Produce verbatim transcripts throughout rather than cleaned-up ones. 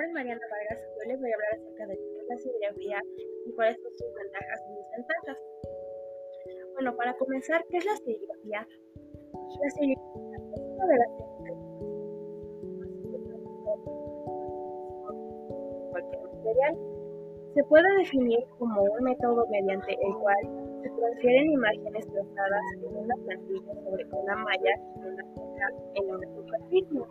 es Mariana Vargas. Hoy les voy a hablar acerca de qué es la serigrafía y cuáles son sus ventajas y desventajas. Bueno, para comenzar, ¿qué es la serigrafía? La serigrafía es una de las técnicas más importantes de cualquier material. Se puede definir como un método mediante el cual se transfieren imágenes trazadas en una plantilla sobre una malla y una hoja en una superficie.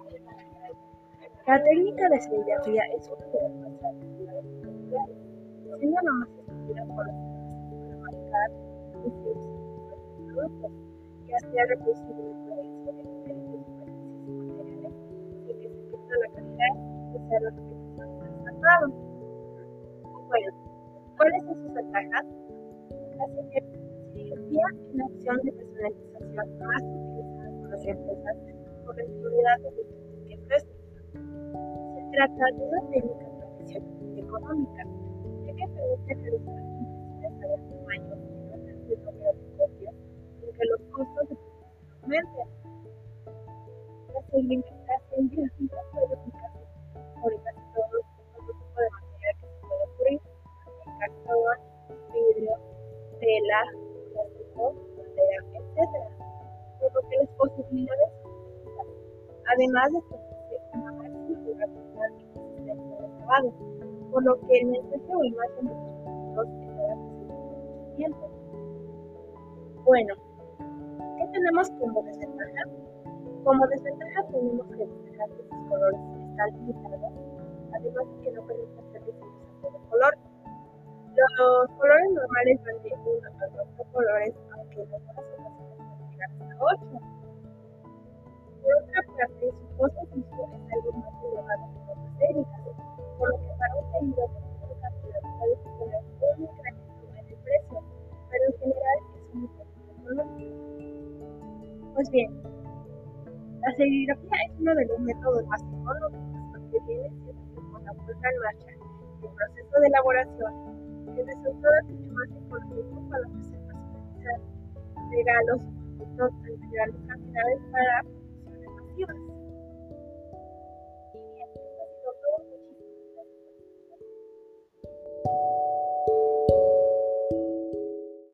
La técnica de serigrafía es una de las más tradicionales y populares, siendo la más estudiada por los artistas para marcar instrucciones sobre sus productos, ya sea reproducir una influencia de diferentes superficies y materiales, sin que se pierda la calidad y que sea la repetición del trazado. Bueno, ¿cuáles son sus ventajas? La serigrafía es la opción de personalización más utilizada por las empresas por la infinidad de virtudes que ofrece. Se trata de una técnica tradicional y económica, ya que permite realizar impresiones a gran tamaño y un amplio número de copias sin que los costos de producción aumenten. La serigrafía puede aplicarse sobre casi todo tipo de material que se puede ocurrir, en cartón, vidrio, tela, plástico, madera, etcétera, por lo que las posibilidades son infinitas, además de que ofrece una máxima durabilidad y resistencia al acabado, por lo que el mensaje o imagen de tus productos estará presente por mucho tiempo. Bueno, ¿qué tenemos como desventaja? Como desventaja tenemos que destacar que sus colores están limitados, además de que no permiten hacer diseños a todo color. Los colores normales van de uno a cuatro colores, aunque en algunas ocasiones pueden llegar hasta ocho. Por otra parte, su costo fijo es algo más elevado que otras técnicas, por lo que para un pedido de menor cantidad puede suponer un incremento en el precio, pero en general es un incremento económico. Pues bien, la serigrafía es uno de los métodos más económicos, porque viene siempre con la puesta en marcha del proceso de elaboración. El resultado es mucho más económico para ofrecer personalizar regalos y productos en grandes cantidades para producciones masivas.